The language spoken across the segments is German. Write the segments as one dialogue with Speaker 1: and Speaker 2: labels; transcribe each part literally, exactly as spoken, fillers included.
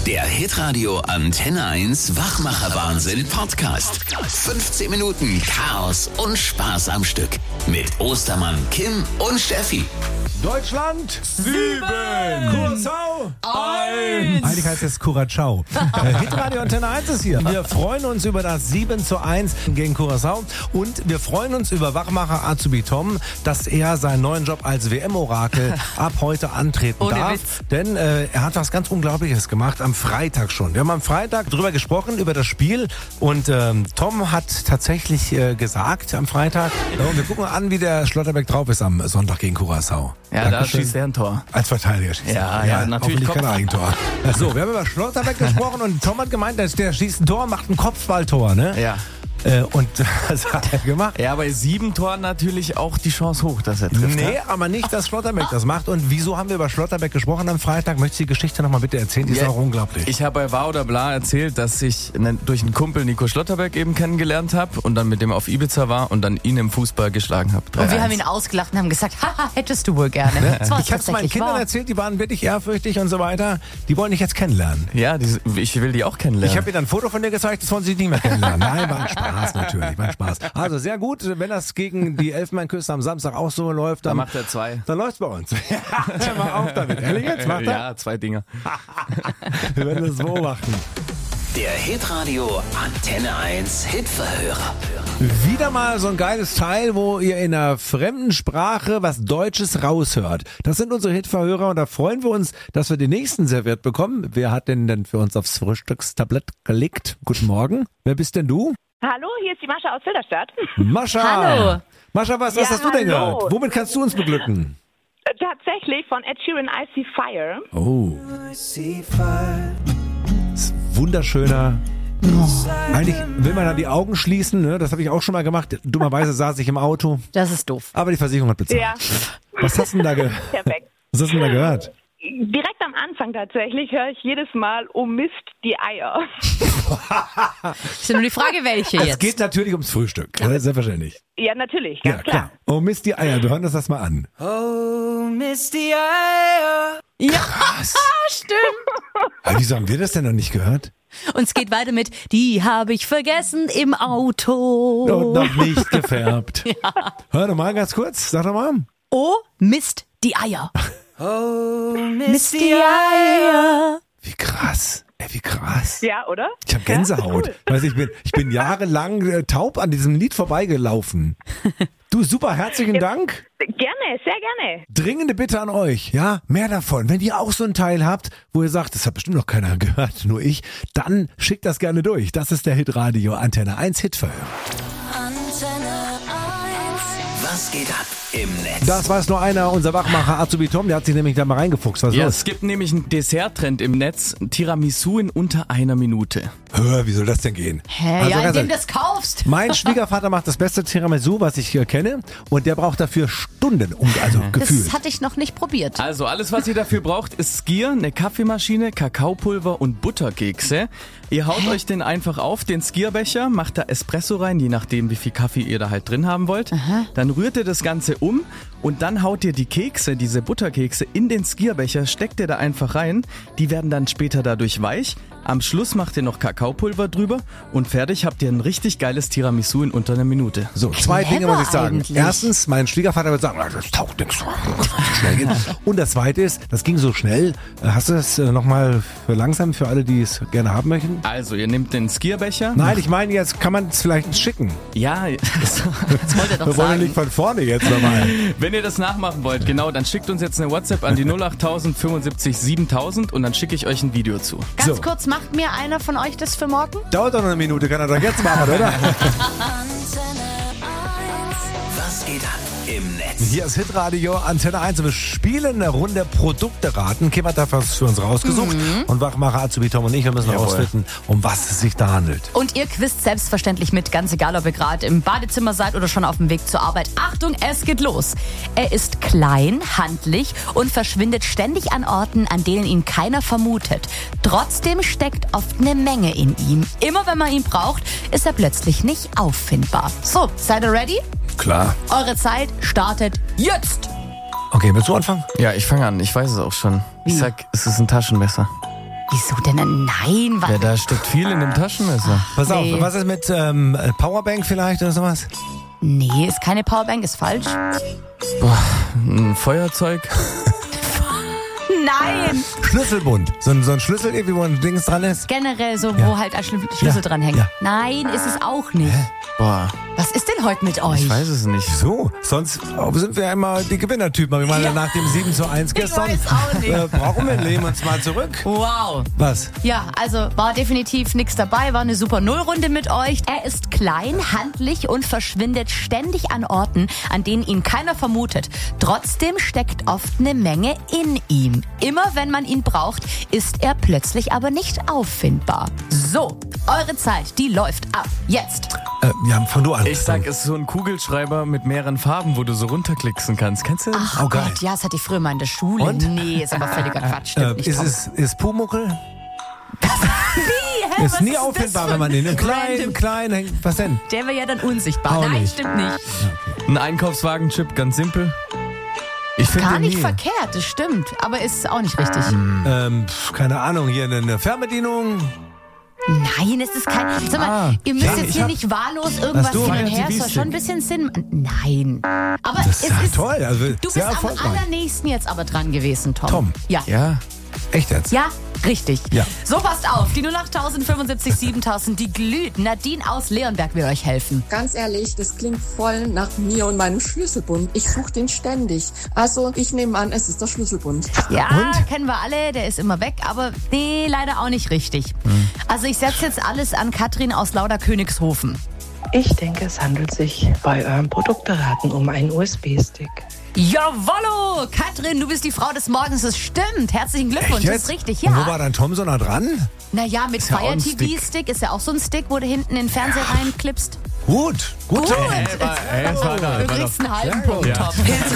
Speaker 1: Der Hitradio Antenne eins Wachmacher-Wahnsinn Podcast. fünfzehn Minuten Chaos und Spaß am Stück. Mit Ostermann, Kim und Steffi.
Speaker 2: Deutschland
Speaker 3: Sieben.
Speaker 2: Curaçao
Speaker 3: Eins.
Speaker 2: Eigentlich heißt es Curacao. äh, Hitradio Antenne eins ist hier. Wir freuen uns über das sieben zu eins gegen Curaçao und wir freuen uns über Wachmacher Azubi Tom, dass er seinen neuen Job als W M-Orakel ab heute antreten
Speaker 3: Ohne
Speaker 2: darf.
Speaker 3: Witz.
Speaker 2: Denn äh, er hat was ganz Unglaubliches gemacht am Freitag schon. Wir haben am Freitag drüber gesprochen, über das Spiel und ähm, Tom hat tatsächlich äh, gesagt am Freitag, ja, und wir gucken an, wie der Schlotterbeck drauf ist am Sonntag gegen Curaçao.
Speaker 3: Ja, da
Speaker 2: Dankeschön.
Speaker 3: schießt er ein Tor.
Speaker 2: Als Verteidiger schießt
Speaker 3: Ja,
Speaker 2: er.
Speaker 3: ja, natürlich
Speaker 2: Hoffentlich kein
Speaker 3: Kopf.
Speaker 2: Eigentor. So, wir haben über Schlotterbeck gesprochen und Tom hat gemeint, dass der schießt ein Tor, macht ein Kopfballtor, ne?
Speaker 3: Ja.
Speaker 2: Äh, und das hat er gemacht.
Speaker 3: Ja, bei sieben Toren natürlich auch die Chance hoch, dass er trifft.
Speaker 2: Nee,
Speaker 3: ne?
Speaker 2: aber nicht, dass Schlotterbeck das macht. Und wieso haben wir über Schlotterbeck gesprochen am Freitag? Möchtest du die Geschichte nochmal bitte erzählen? Die ist
Speaker 3: Ja,
Speaker 2: auch unglaublich.
Speaker 3: Ich habe bei War oder Bla erzählt, dass ich ne, durch einen Kumpel Nico Schlotterbeck eben kennengelernt habe und dann mit dem auf Ibiza war und dann ihn im Fußball geschlagen habe.
Speaker 4: Und wir haben ihn ausgelacht und haben gesagt, haha, hättest du wohl gerne. Das war
Speaker 2: Ich habe es meinen
Speaker 4: tatsächlich
Speaker 2: Kindern
Speaker 4: wahr.
Speaker 2: erzählt, die waren wirklich ehrfürchtig und so weiter. Die wollen dich jetzt kennenlernen.
Speaker 3: Ja, die, ich will die auch kennenlernen.
Speaker 2: Ich habe ihnen ein Foto von dir gezeigt, das wollen sie nicht mehr kennenlernen. Nein, war ein Spaß natürlich, war ein Spaß. Also sehr gut, wenn das gegen die Elfenbeinküste am Samstag auch so läuft,
Speaker 3: da
Speaker 2: dann,
Speaker 3: macht er zwei.
Speaker 2: dann läuft's bei uns. Ja, hör mal auf damit. Ehrlich jetzt, macht er?
Speaker 3: Ja, zwei Dinger.
Speaker 2: Wir werden das beobachten.
Speaker 1: Der Hitradio Antenne eins Hitverhörer.
Speaker 2: Wieder mal so ein geiles Teil, wo ihr in einer fremden Sprache was Deutsches raushört. Das sind unsere Hitverhörer und da freuen wir uns, dass wir den nächsten serviert bekommen. Wer hat denn denn für uns aufs Frühstückstablett gelegt? Guten Morgen. Wer bist denn du?
Speaker 5: Hallo, hier ist die Mascha aus Filderstadt.
Speaker 2: Mascha.
Speaker 4: Hallo.
Speaker 2: Mascha, was, was
Speaker 5: Ja,
Speaker 2: hast du denn
Speaker 5: hallo.
Speaker 2: gehört? Womit kannst du uns beglücken?
Speaker 5: Tatsächlich von Ed Sheeran, I See Fire.
Speaker 2: Oh. Das ist wunderschöner. Eigentlich will man da die Augen schließen, ne? Das habe ich auch schon mal gemacht. Dummerweise saß ich im Auto,
Speaker 4: Das ist doof.
Speaker 2: aber die Versicherung hat bezahlt.
Speaker 5: Ja,
Speaker 2: Was hast du denn da, ge
Speaker 5: perfekt.
Speaker 2: was hast du denn da gehört?
Speaker 5: Direkt am Anfang tatsächlich höre ich jedes Mal, oh Mist, die Eier.
Speaker 4: Ist ja nur die Frage, welche
Speaker 2: Es
Speaker 4: jetzt.
Speaker 2: geht natürlich ums Frühstück, ja. Selbstverständlich.
Speaker 5: Ja, natürlich,
Speaker 2: Ja,
Speaker 5: ganz klar.
Speaker 2: Oh Mist, die Eier, wir hören uns das mal an.
Speaker 4: Ja, stimmt.
Speaker 2: Aber wieso haben wir das denn noch nicht gehört?
Speaker 4: Und es geht weiter mit, die habe ich vergessen im Auto.
Speaker 2: Und noch nicht gefärbt. Hör doch mal ganz kurz, sag doch mal.
Speaker 4: Oh, Mist, die Eier. Oh, Mist, die Eier.
Speaker 2: Wie krass, ey, wie krass.
Speaker 5: Ja, oder?
Speaker 2: Ich habe Gänsehaut. Weiß ich bin, ich bin jahrelang äh, taub an diesem Lied vorbeigelaufen. Du, super, herzlichen Dank.
Speaker 5: Gerne, sehr gerne.
Speaker 2: Dringende Bitte an euch, ja, mehr davon. Wenn ihr auch so einen Teil habt, wo ihr sagt, das hat bestimmt noch keiner gehört, nur ich, dann schickt das gerne durch. Das ist der Hitradio Antenne eins Hitverhör.
Speaker 1: Was geht ab im Netz?
Speaker 2: Das weiß nur einer, unser Wachmacher Azubi Tom, der hat sich nämlich da mal reingefuchst. Was ist
Speaker 3: Ja,
Speaker 2: los?
Speaker 3: es gibt nämlich einen Desserttrend im Netz, Tiramisu in unter einer Minute.
Speaker 2: Hör, wie soll das denn gehen?
Speaker 4: Hä,
Speaker 2: Also
Speaker 4: ja,
Speaker 2: ganz
Speaker 4: indem du
Speaker 2: ehrlich,
Speaker 4: das kaufst.
Speaker 2: mein Schwiegervater macht das beste Tiramisu, was ich äh, kenne, und der braucht dafür Stunden, um, also gefühlt.
Speaker 4: Das hatte ich noch nicht probiert.
Speaker 3: Also alles, was ihr dafür braucht, ist Skier, eine Kaffeemaschine, Kakaopulver und Butterkekse. Ihr haut euch den einfach auf, den Skierbecher, macht da Espresso rein, je nachdem, wie viel Kaffee ihr da halt drin haben wollt. Dann rührt ihr das Ganze um und dann haut ihr die Kekse, diese Butterkekse, in den Skierbecher, steckt ihr da einfach rein. Die werden dann später dadurch weich. Am Schluss macht ihr noch Kakaopulver drüber und fertig habt ihr ein richtig geiles Tiramisu in unter einer Minute.
Speaker 2: So, zwei
Speaker 4: Clever
Speaker 2: Dinge muss ich sagen.
Speaker 4: eigentlich.
Speaker 2: Erstens, mein Schwiegervater wird sagen, das taucht nichts, das kann so schnell gehen. Und das zweite ist, das ging so schnell. Hast du das äh, nochmal für langsam, für alle, die es gerne haben möchten?
Speaker 3: Also, ihr nehmt den Skierbecher.
Speaker 2: Nein, ich meine, jetzt kann man es vielleicht schicken.
Speaker 3: Ja,
Speaker 4: Das wollte er doch
Speaker 2: Wir wollen ja
Speaker 4: sagen.
Speaker 2: nicht von vorne jetzt nochmal.
Speaker 3: wenn ihr das nachmachen wollt, genau, dann schickt uns jetzt eine WhatsApp an die null acht tausend fünfundsiebzig siebentausend und dann schicke ich euch ein Video zu.
Speaker 4: Ganz
Speaker 2: So.
Speaker 4: kurz, macht mir einer von euch das für morgen?
Speaker 2: Dauert doch noch eine Minute, kann er doch jetzt machen, oder?
Speaker 1: Was geht ab im Netz?
Speaker 2: Hier ist Hitradio Antenne eins und wir spielen eine Runde Produkte raten. Kim hat da was für uns rausgesucht und Wachmacher Azubi Tom und ich, wir müssen
Speaker 3: Jawohl.
Speaker 2: rausfinden, um was es sich da handelt.
Speaker 4: Und ihr quizt selbstverständlich mit, ganz egal, ob ihr gerade im Badezimmer seid oder schon auf dem Weg zur Arbeit. Achtung, es geht los. Er ist klein, handlich und verschwindet ständig an Orten, an denen ihn keiner vermutet. Trotzdem steckt oft eine Menge in ihm. Immer wenn man ihn braucht, ist er plötzlich nicht auffindbar. So, seid ihr ready?
Speaker 2: Klar.
Speaker 4: Eure Zeit startet jetzt.
Speaker 2: Okay, willst du anfangen?
Speaker 3: Ja, ich fange an. Ich weiß es auch schon. Ich sag, es ist ein Taschenmesser.
Speaker 4: Wieso denn? Nein, was?
Speaker 3: Ja, da steckt viel in dem Taschenmesser.
Speaker 2: Pass auf,
Speaker 4: Nee.
Speaker 2: was ist mit ähm, Powerbank vielleicht oder sowas?
Speaker 4: Nee, ist keine Powerbank, ist falsch.
Speaker 3: Boah, ein Feuerzeug.
Speaker 4: Nein!
Speaker 2: Schlüsselbund. So ein, so ein Schlüssel irgendwie, wo ein Dings dran ist.
Speaker 4: Generell so, wo
Speaker 2: Ja.
Speaker 4: halt ein Schlü- Schlüssel
Speaker 2: Ja.
Speaker 4: dran hängt.
Speaker 2: Ja.
Speaker 4: Nein, ist es auch nicht.
Speaker 3: Boah,
Speaker 4: Was ist denn heute mit euch?
Speaker 3: ich weiß es nicht.
Speaker 2: So, sonst sind wir ja immer die Gewinnertypen. Aber ich meine,
Speaker 4: Ja.
Speaker 2: nach dem sieben zu eins
Speaker 4: Ich
Speaker 2: gestern
Speaker 4: weiß auch nicht.
Speaker 2: äh, brauchen wir, lehnen uns mal zurück.
Speaker 4: Wow.
Speaker 2: Was?
Speaker 4: Ja, also war definitiv nichts dabei, war eine super Nullrunde mit euch. Er ist klein, handlich und verschwindet ständig an Orten, an denen ihn keiner vermutet. Trotzdem steckt oft eine Menge in ihm. Immer wenn man ihn braucht, ist er plötzlich aber nicht auffindbar. So, eure Zeit, die läuft ab. Jetzt.
Speaker 2: Äh, ja, fang du an.
Speaker 3: Ich sag, es ist so ein Kugelschreiber mit mehreren Farben, wo du so runterklicksen kannst. Kennst du das?
Speaker 4: Ach
Speaker 2: Oh, geil.
Speaker 4: Gott, ja, das hatte ich früher mal in der Schule.
Speaker 2: Und?
Speaker 4: Nee, ist aber völliger Quatsch. Stimmt
Speaker 2: äh,
Speaker 4: nicht,
Speaker 2: ist
Speaker 4: Tom.
Speaker 2: es ist Pumuckel?
Speaker 4: Wie? Hä,
Speaker 2: Ist
Speaker 4: was
Speaker 2: nie
Speaker 4: das
Speaker 2: auffindbar,
Speaker 4: für
Speaker 2: wenn man den in
Speaker 4: ein
Speaker 2: klein,
Speaker 4: random-
Speaker 2: klein hängt. Was denn?
Speaker 4: Der wäre ja dann unsichtbar.
Speaker 2: Auch
Speaker 4: Nein,
Speaker 2: nicht.
Speaker 4: stimmt nicht.
Speaker 3: Ein Einkaufswagenchip, ganz simpel. Ich finde
Speaker 4: Gar
Speaker 3: den
Speaker 4: nicht
Speaker 3: nie.
Speaker 4: verkehrt, das stimmt. Aber ist auch nicht richtig.
Speaker 2: Ähm, pf, keine Ahnung, hier eine, eine Fernbedienung.
Speaker 4: Nein, es ist kein. Sag mal,
Speaker 2: Ah,
Speaker 4: ihr müsst
Speaker 2: ja,
Speaker 4: jetzt
Speaker 2: ich
Speaker 4: hier
Speaker 2: hab-
Speaker 4: nicht wahllos irgendwas
Speaker 2: Hast du
Speaker 4: hin und
Speaker 2: einen
Speaker 4: her. Es soll
Speaker 3: T V-Stick?
Speaker 4: schon ein bisschen Sinn machen. Nein. Aber
Speaker 2: Das ist
Speaker 4: es
Speaker 2: ja
Speaker 4: ist.
Speaker 2: toll. Also
Speaker 4: Du bist
Speaker 2: sehr
Speaker 4: am
Speaker 2: erfolgreich.
Speaker 4: allernächsten jetzt aber dran gewesen, Tom.
Speaker 2: Tom.
Speaker 4: Ja.
Speaker 3: Ja.
Speaker 2: Echt jetzt?
Speaker 4: Ja, richtig.
Speaker 2: Ja.
Speaker 4: So, passt auf. Die null acht fünfundsiebzig siebentausend, die glüht. Nadine aus Leonberg will euch helfen.
Speaker 6: Ganz ehrlich, das klingt voll nach mir und meinem Schlüsselbund. Ich suche den ständig. Also ich nehme an, es ist der Schlüsselbund.
Speaker 4: Ja,
Speaker 2: Und?
Speaker 4: kennen wir alle, der ist immer weg, aber nee, leider auch nicht richtig. Also ich setze jetzt alles an Katrin aus Lauderkönigshofen.
Speaker 7: Ich denke, es handelt sich bei eurem Produktberaten um einen U S B-Stick.
Speaker 4: Jawollo! Katrin, du bist die Frau des Morgens, das stimmt. Herzlichen Glückwunsch,
Speaker 2: Echt
Speaker 4: das
Speaker 2: jetzt?
Speaker 4: ist richtig,
Speaker 2: Und wo
Speaker 4: ja.
Speaker 2: war dann Tom so nah dran?
Speaker 4: Naja, mit
Speaker 3: Ist ja auch
Speaker 4: Fire
Speaker 3: ein
Speaker 4: T V-Stick ist ja auch so ein Stick, wo du hinten in den Fernseher reinklippst.
Speaker 2: Gut, gut.
Speaker 4: Gut.
Speaker 2: Tom.
Speaker 3: Ey, war, ey, es war da,
Speaker 4: Du
Speaker 3: war
Speaker 4: kriegst
Speaker 3: doch-
Speaker 4: einen halben
Speaker 2: Sehr gut.
Speaker 4: Punkt,
Speaker 3: Ja.
Speaker 4: Tom.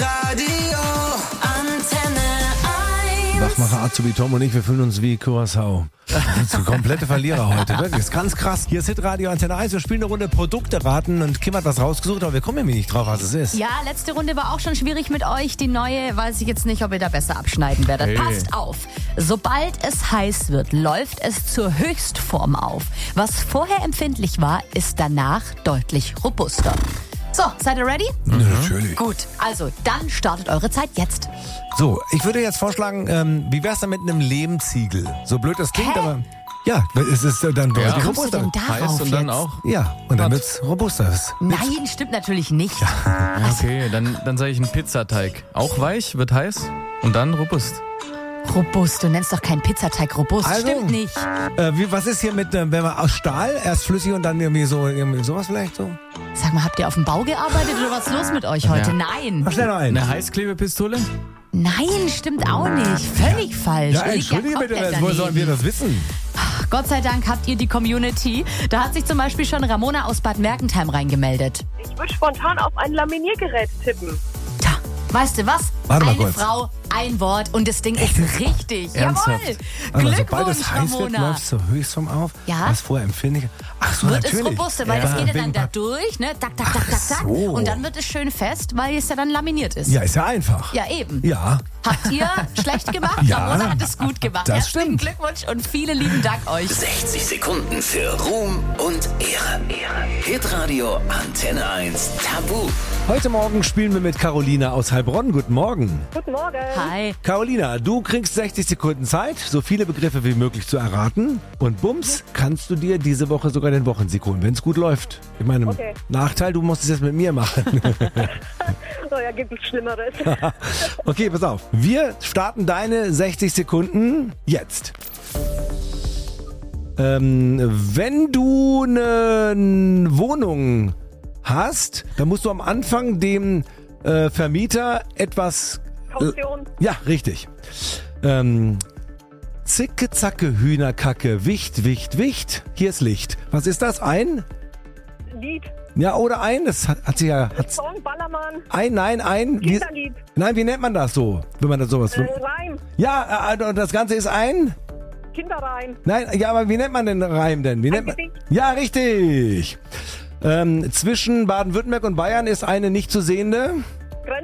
Speaker 2: Wachmacher Azubi Tom und ich, wir fühlen uns wie Curaçao. Das sind komplette Verlierer heute, wirklich. Das ist ganz krass. Hier ist Hitradio Antenne eins, wir spielen eine Runde Produkte raten und Kim hat was rausgesucht, aber wir kommen nämlich nicht drauf, was es ist.
Speaker 4: Ja, letzte Runde war auch schon schwierig mit euch. Die neue weiß ich jetzt nicht, ob ihr da besser abschneiden werdet.
Speaker 3: Hey.
Speaker 4: Passt auf. Sobald es heiß wird, läuft es zur Höchstform auf. Was vorher empfindlich war, ist danach deutlich robuster. So, seid ihr ready?
Speaker 2: Ja, natürlich.
Speaker 4: Gut, also dann startet eure Zeit jetzt.
Speaker 2: So, ich würde jetzt vorschlagen, ähm, wie wär's denn mit einem Lehmziegel? So blöd das klingt,
Speaker 4: Hä?
Speaker 2: aber ja, es ist äh, dann
Speaker 3: Ja.
Speaker 2: deutlich
Speaker 4: Wie kommst du
Speaker 2: robuster.
Speaker 4: denn darauf
Speaker 3: Heiß und dann
Speaker 4: jetzt?
Speaker 3: auch.
Speaker 2: Ja, und dann wird's robuster. Das-
Speaker 4: Nein, stimmt natürlich nicht.
Speaker 3: Okay, dann, dann sage ich einen Pizzateig. Auch weich, wird heiß und dann robust.
Speaker 4: Robust, du nennst doch keinen Pizzateig robust.
Speaker 2: Also,
Speaker 4: Stimmt nicht.
Speaker 2: Äh, wie, was ist hier mit, äh, wenn man aus Stahl, erst flüssig und dann irgendwie so, irgendwie sowas vielleicht so?
Speaker 4: Sag mal, habt ihr auf dem Bau gearbeitet oder was ist los mit euch heute?
Speaker 3: Ja.
Speaker 4: Nein.
Speaker 2: Mach schnell noch einen.
Speaker 3: Eine Heißklebepistole?
Speaker 4: Nein, stimmt auch nicht. Völlig falsch.
Speaker 2: Ja,
Speaker 4: Ihr liegt
Speaker 2: entschuldige bitte,
Speaker 4: komplett
Speaker 2: woher sollen wir
Speaker 4: daneben.
Speaker 2: das wissen?
Speaker 4: Gott sei Dank habt ihr die Community. Da hat sich zum Beispiel schon Ramona aus Bad Mergentheim reingemeldet.
Speaker 5: Ich würde spontan auf ein Laminiergerät tippen.
Speaker 4: Tja, weißt du was?
Speaker 2: Warte mal
Speaker 4: Eine
Speaker 2: kurz.
Speaker 4: Frau, ein Wort und das Ding ist richtig.
Speaker 3: Ernsthaft?
Speaker 4: Jawohl.
Speaker 2: Also, sobald
Speaker 4: Glückwunsch,
Speaker 2: es heiß wird,
Speaker 4: Ramona.
Speaker 2: läuft es zur Höchstform auf.
Speaker 4: Ja.
Speaker 2: Was vorher empfindlich. Ach so,
Speaker 4: Wird
Speaker 2: natürlich.
Speaker 4: es robuster, weil
Speaker 2: Ja,
Speaker 4: das geht ja dann
Speaker 2: wegen
Speaker 4: da
Speaker 2: Pap-
Speaker 4: durch, ne? Tak, tak, tak, tak, tak.
Speaker 2: so.
Speaker 4: Und dann wird es schön fest, weil es ja dann laminiert ist.
Speaker 2: Ja, ist ja einfach.
Speaker 4: Ja, eben.
Speaker 2: Ja.
Speaker 4: Habt ihr schlecht gemacht?
Speaker 2: Ja.
Speaker 4: Ramona hat es gut gemacht.
Speaker 2: Das
Speaker 4: Herzlichen
Speaker 2: stimmt.
Speaker 4: Glückwunsch und vielen lieben Dank euch.
Speaker 1: sechzig Sekunden für Ruhm und Ehre. Hitradio Antenne eins Tabu.
Speaker 2: Heute Morgen spielen wir mit Carolina aus Heilbronn. Guten Morgen.
Speaker 5: Guten Morgen.
Speaker 4: Hi.
Speaker 2: Carolina, du kriegst sechzig Sekunden Zeit, so viele Begriffe wie möglich zu erraten. Und bums, kannst du dir diese Woche sogar den Wochensieg holen, wenn es gut läuft. Ich meine,
Speaker 5: Okay.
Speaker 2: Nachteil, du musst es jetzt mit mir machen.
Speaker 5: Oh ja, gibt es Schlimmeres.
Speaker 2: Okay, pass auf. Wir starten deine sechzig Sekunden jetzt. Ähm, wenn du eine Wohnung hast, dann musst du am Anfang dem äh, Vermieter etwas...
Speaker 5: Kaution,
Speaker 2: Ja, richtig. Ähm, Zicke, Zacke, Hühnerkacke, Wicht, Wicht, Wicht. Hier ist Licht. Was ist das? Ein?
Speaker 5: Lied,
Speaker 2: Ja, oder ein? Das hat, hat sie ja... Hat,
Speaker 5: Song, Ballermann,
Speaker 2: ein, nein, ein. Wie,
Speaker 5: Kinderlied,
Speaker 2: nein, wie nennt man das so, wenn man das sowas...
Speaker 5: äh, Reim,
Speaker 2: Ja, äh, und das Ganze ist ein...
Speaker 5: Kinderreim,
Speaker 2: Nein, ja, aber wie nennt man den Reim denn? Wie nennt man?
Speaker 5: Gedicht.
Speaker 2: Ja, richtig. Ähm, zwischen Baden-Württemberg und Bayern ist eine nicht zu sehende...
Speaker 5: Grenze,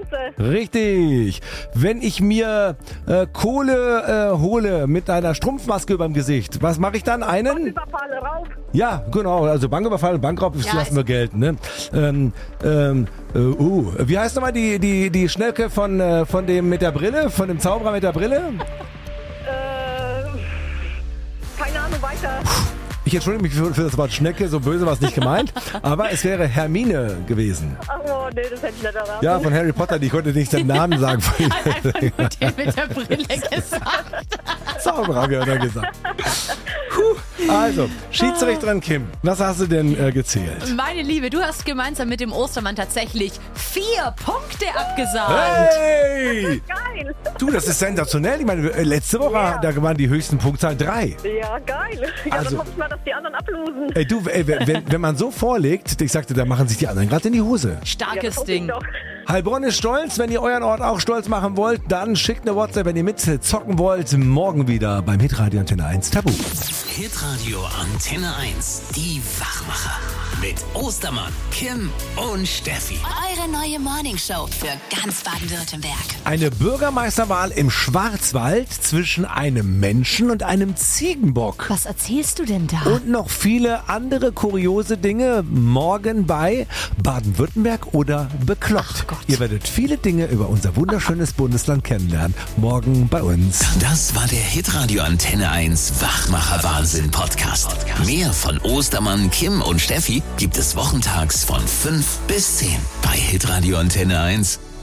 Speaker 5: Pflanze.
Speaker 2: Richtig. Wenn ich mir äh, Kohle äh, hole mit einer Strumpfmaske überm Gesicht, was mache ich dann? Einen?
Speaker 5: Überfall, Raub.
Speaker 2: Ja, genau. Also Banküberfall, Bankraub, das
Speaker 4: Ja,
Speaker 2: lassen wir gelten. Ne? Ähm, ähm, äh, uh, wie heißt nochmal die, die, die Schnecke von, äh, von dem mit der Brille? Von dem Zauberer mit der Brille?
Speaker 5: Äh, keine Ahnung, weiter.
Speaker 2: Ich entschuldige mich für, für das Wort Schnecke, so böse war es nicht gemeint, aber es wäre Hermine gewesen.
Speaker 5: Oh, nee, das hätte ich nicht erraten.
Speaker 2: Ja, von Harry Potter, die konnte nicht den Namen sagen.
Speaker 4: Einfach nur den mit der Brille gesagt.
Speaker 2: Zauberer, hat er gesagt. Puh. Also, Schiedsrichterin Kim, was hast du denn äh, gezählt?
Speaker 4: Meine Liebe, du hast gemeinsam mit dem Ostermann tatsächlich vier Punkte abgesahnt.
Speaker 2: Hey!
Speaker 5: Geil.
Speaker 2: Du, das ist sensationell. Ich meine, äh, letzte Woche,
Speaker 5: Ja.
Speaker 2: da waren die höchsten Punktzahl drei.
Speaker 5: Ja, geil. Ja,
Speaker 2: Also-
Speaker 5: dann hoffe ich mal, dass die anderen ablosen.
Speaker 2: Ey, du, ey, wenn, wenn man so vorlegt, ich sagte, da machen sich die anderen gerade in die Hose.
Speaker 5: Ja, das
Speaker 4: Starkes
Speaker 5: hoffe ich
Speaker 4: Ding.
Speaker 5: doch.
Speaker 2: Heilbronn ist stolz. Wenn ihr euren Ort auch stolz machen wollt, dann schickt eine WhatsApp, wenn ihr mit zocken wollt. Morgen wieder beim Hitradio Antenne eins Tabu.
Speaker 1: Hitradio Antenne eins. Die Wachmacher. Mit Ostermann, Kim und Steffi.
Speaker 8: Eure neue Morningshow für ganz Baden-Württemberg.
Speaker 2: Eine Bürgermeisterwahl im Schwarzwald zwischen einem Menschen und einem Ziegenbock.
Speaker 4: Was erzählst du denn da?
Speaker 2: Und noch viele andere kuriose Dinge morgen bei Baden-Württemberg oder Bekloppt.
Speaker 4: Ach Gott.
Speaker 2: Ihr werdet viele Dinge über unser wunderschönes Bundesland kennenlernen. Morgen bei uns.
Speaker 1: Das war der Hitradio Antenne eins Wachmacher Wahnsinn Podcast. Mehr von Ostermann, Kim und Steffi gibt es wochentags von fünf bis zehn bei Hitradio Antenne eins.